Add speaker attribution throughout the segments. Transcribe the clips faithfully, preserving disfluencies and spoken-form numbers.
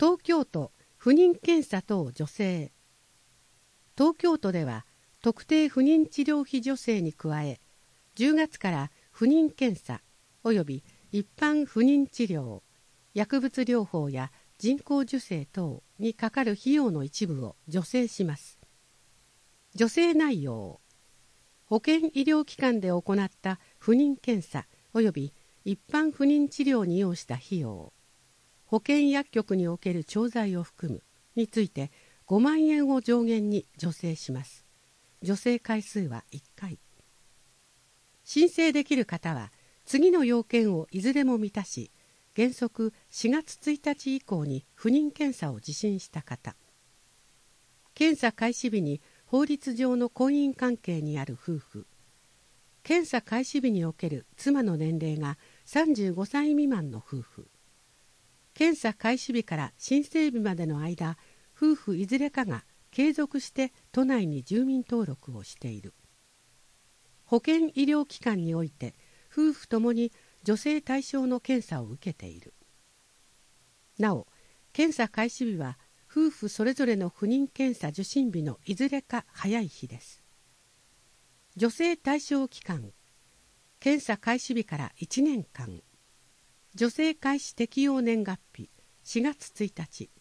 Speaker 1: 東京都不妊検査等助成。東京都では特定不妊治療費助成に加え、じゅうがつから不妊検査および一般不妊治療、薬物療法や人工授精等にかかる費用の一部を助成します。助成内容、保健医療機関で行った不妊検査および一般不妊治療に要した費用、保健薬局における調剤を含むについてごまんえんを上限に助成します。助成回数はいっかい。申請できる方は次の要件をいずれも満たし、原則しがつついたち以降に不妊検査を受診した方、検査開始日に法律上の婚姻関係にある夫婦、検査開始日における妻の年齢がさんじゅうごさい未満の夫婦、検査開始日から申請日までの間、夫婦いずれかが継続して都内に住民登録をしている。保健医療機関において夫婦ともに助成対象の検査を受けている。なお、検査開始日は夫婦それぞれの不妊検査受診日のいずれか早い日です。助成対象期間、検査開始日からいちねんかん、助成開始適用年月日しがつついたち、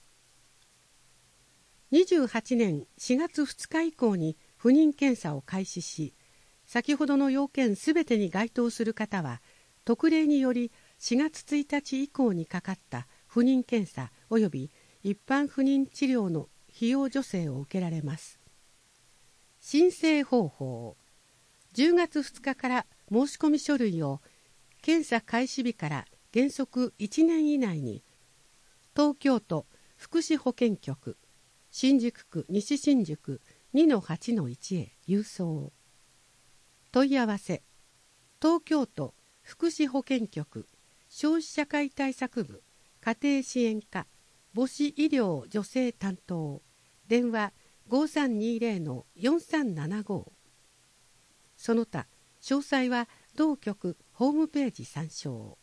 Speaker 1: にじゅうはちねんしがつふつか以降に不妊検査を開始し、先ほどの要件すべてに該当する方は特例によりしがつついたち以降にかかった不妊検査および一般不妊治療の費用助成を受けられます。申請方法、じゅうがつふつかから申し込み書類を検査開始日から原則いちねん以内に東京都福祉保健局新宿区西新宿 にのはちのいち へ郵送。問い合わせ、東京都福祉保健局消費社会対策部家庭支援課母子医療助成担当、電話 ごさんにゼロのよんさんななご。その他詳細は同局ホームページ参照。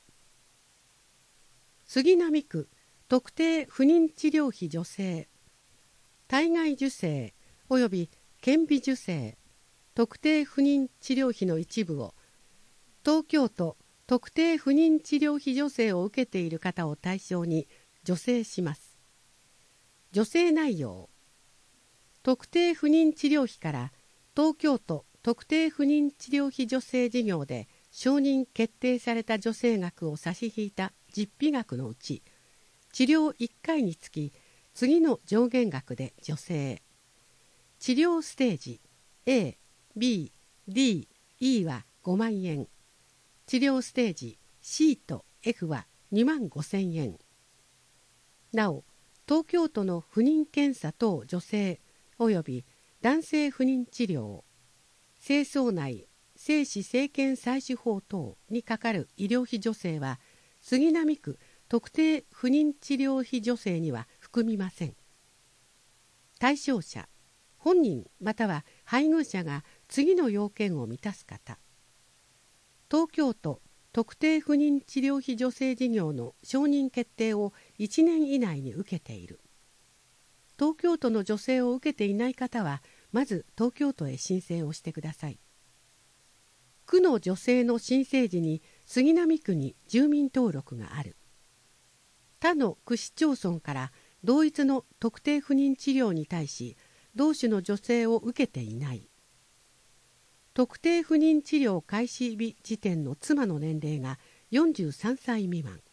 Speaker 1: 杉並区特定不妊治療費助成、体外受精および顕微授精、特定不妊治療費の一部を東京都特定不妊治療費助成を受けている方を対象に助成します。助成内容、特定不妊治療費から東京都特定不妊治療費助成事業で承認決定された助成額を差し引いた実費額のうち、治療いっかいにつき次の上限額で助成。治療ステージ エー、ビー、ディー、イー はごまんえん、治療ステージ シー と エフ はにまんごせんえん。なお、東京都の不妊検査等助成および男性不妊治療、精巣内精子生検採取法等にかかる医療費助成は杉並区特定不妊治療費助成には含みません。対象者、本人または配偶者が次の要件を満たす方、東京都特定不妊治療費助成事業の承認決定をいちねん以内に受けている。東京都の助成を受けていない方はまず東京都へ申請をしてください。区の助成の申請時に杉並区に住民登録がある。他の区市町村から同一の特定不妊治療に対し同種の助成を受けていない。特定不妊治療開始日時点の妻の年齢がよんじゅうさんさい未満。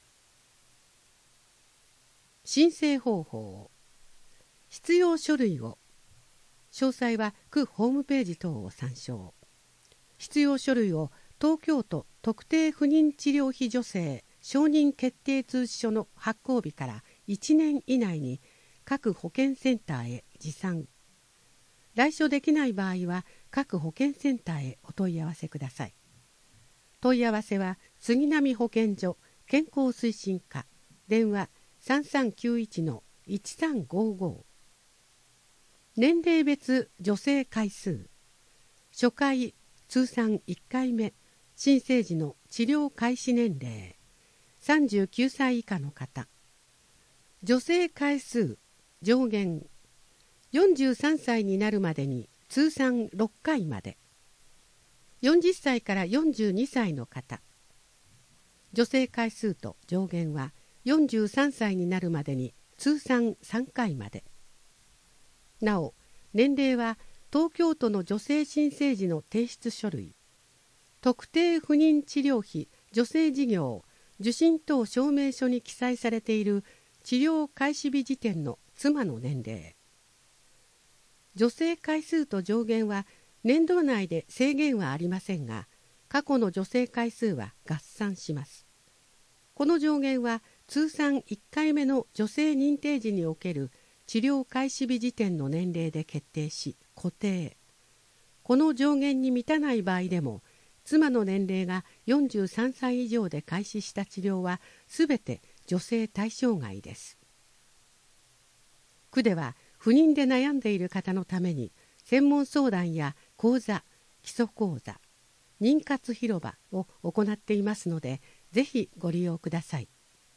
Speaker 1: 申請方法、必要書類を、詳細は区ホームページ等を参照。必要書類を東京都特定不妊治療費助成承認決定通知書の発行日からいちねん以内に各保健センターへ持参。来所できない場合は各保健センターへお問い合わせください。問い合わせは杉並保健所健康推進課、電話 さんさんきゅういちのいちさんごご。年齢別助成回数、初回通算いっかいめ新生児の治療開始年齢さんじゅうきゅうさい以下の方、 助成回数上限、よんじゅうさんさいになるまでに通算ろっかいまで。よんじゅっさいからよんじゅうにさいの方、助成回数と上限はよんじゅうさんさいになるまでに通算さんかいまで。なお、年齢は東京都の助成申請時の提出書類、特定不妊治療費助成事業受診等証明書に記載されている治療開始日時点の妻の年齢。助成回数と上限は年度内で制限はありませんが、過去の助成回数は合算します。この上限は通算いっかいめの助成認定時における治療開始日時点の年齢で決定し固定。この上限に満たない場合でも、妻の年齢がよんじゅうさんさい以上で開始した治療はすべて助成対象外です。区では不妊で悩んでいる方のために専門相談や講座、基礎講座、妊活広場を行っていますので、ぜひご利用ください。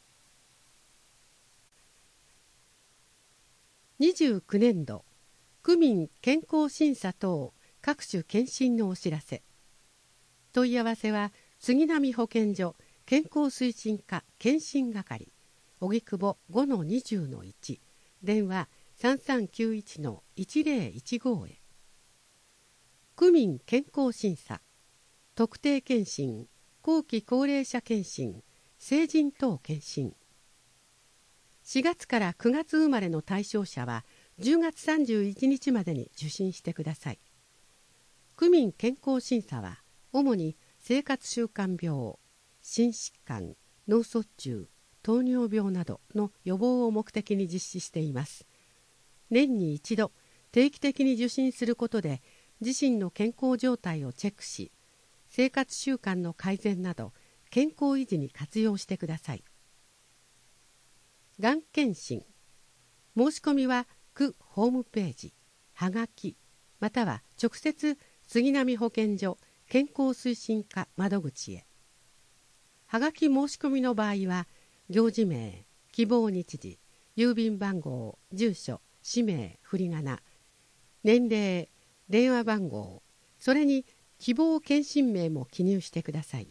Speaker 1: にじゅうきゅうねんど区民健康審査等各種検診のお知らせ。問い合わせは杉並保健所健康推進課検診係、荻窪 ごのにじゅうのいち、電話 さんさんきゅういちのいちぜろいちご へ。区民健康審査、特定健診、後期高齢者健診、成人等健診。しがつからくがつ生まれの対象者はじゅうがつさんじゅういちにちまでに受診してください。区民健康審査は主に生活習慣病、心疾患、脳卒中、糖尿病などの予防を目的に実施しています。年に一度定期的に受診することで自身の健康状態をチェックし、生活習慣の改善など健康維持に活用してください。がん検診、申し込みは区ホームページ、はがき、または直接杉並保健所健康推進課窓口へ。はがき申し込みの場合は、行事名、希望日時、郵便番号、住所、氏名、振り仮名、年齢、電話番号、それに希望検診名も記入してください。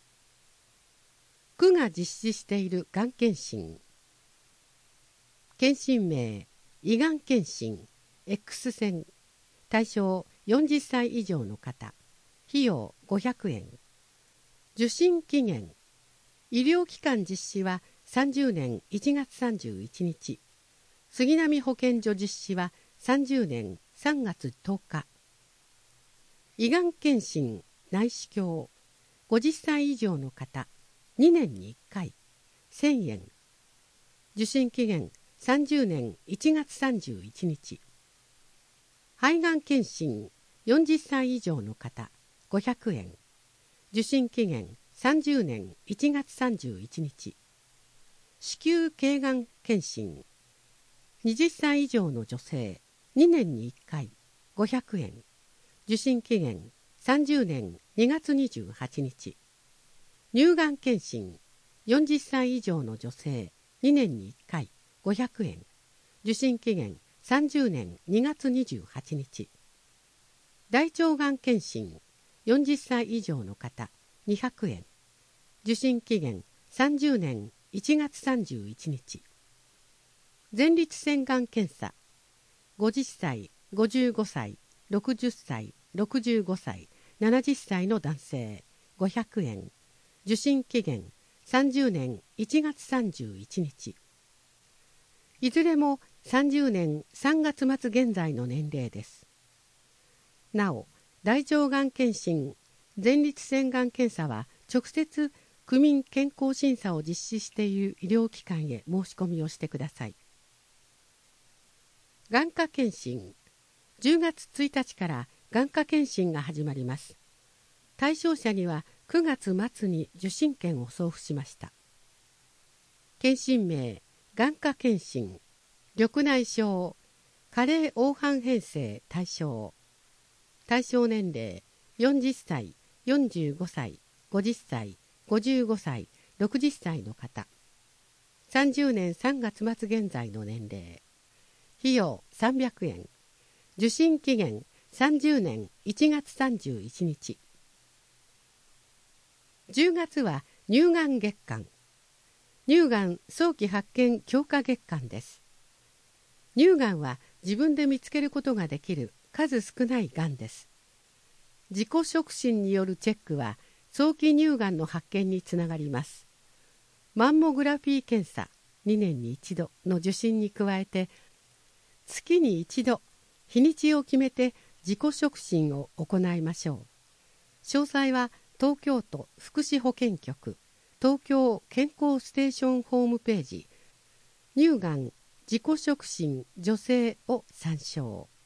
Speaker 1: 区が実施しているがん検診。検診名、胃がん検診、X 線、対象よんじゅっさい以上の方、費用ごひゃくえん。受診期限、医療機関実施はさんじゅうねんいちがつさんじゅういちにち、杉並保健所実施はさんじゅうねんさんがつとおか。胃がん検診、内視鏡、ごじゅっさい以上の方、にねんにいっかい、せんえん。受診期限、さんじゅうねんいちがつさんじゅういちにち。肺がん検診、よんじゅっさい以上の方、ごひゃくえん。受診期限、さんじゅうねんいちがつさんじゅういちにち。子宮頸がん検診、はたち以上の女性、にねんにいっかい、ごひゃくえん。受診期限、さんじゅうねんにがつにじゅうはちにち。乳がん検診、よんじゅっさい以上の女性、にねんにいっかい、ごひゃくえん。受診期限、さんじゅうねんにがつにじゅうはちにち。大腸がん検診、よんじゅっさい以上の方、にひゃくえん。受診期限、さんじゅうねんいちがつさんじゅういちにち。前立腺がん検査、ごじゅっさい、ごじゅうごさい、ろくじゅっさい、ろくじゅうごさい、ななじゅっさいの男性、ごひゃくえん。受診期限、さんじゅうねんいちがつさんじゅういちにち。いずれもさんじゅうねんさんがつまつ現在の年齢です。なお、大腸がん検診、前立腺がん検査は直接区民健康審査を実施している医療機関へ申し込みをしてください。眼科検診、じゅうがつついたちから眼科検診が始まります。対象者にはくがつまつに受診券を送付しました。検診名、眼科検診、緑内障、加齢黄斑変性対象。対象年齢、よんじゅっさい、よんじゅうごさい、ごじゅっさい、ごじゅうごさい、ろくじゅっさいの方。 さんじゅうねんさんがつ末現在の年齢。費用さんびゃくえん。受診期限さんじゅうねんいちがつさんじゅういちにち。じゅうがつは乳がん月間。乳がん早期発見強化月間です。乳がんは自分で見つけることができる数少ないがんです。自己触診によるチェックは早期乳がんの発見につながります。マンモグラフィー検査にねんにいちどの受診に加えて、月にいちど日にちを決めて自己触診を行いましょう。詳細は東京都福祉保健局東京健康ステーションホームページ乳がん自己触診助成を参照。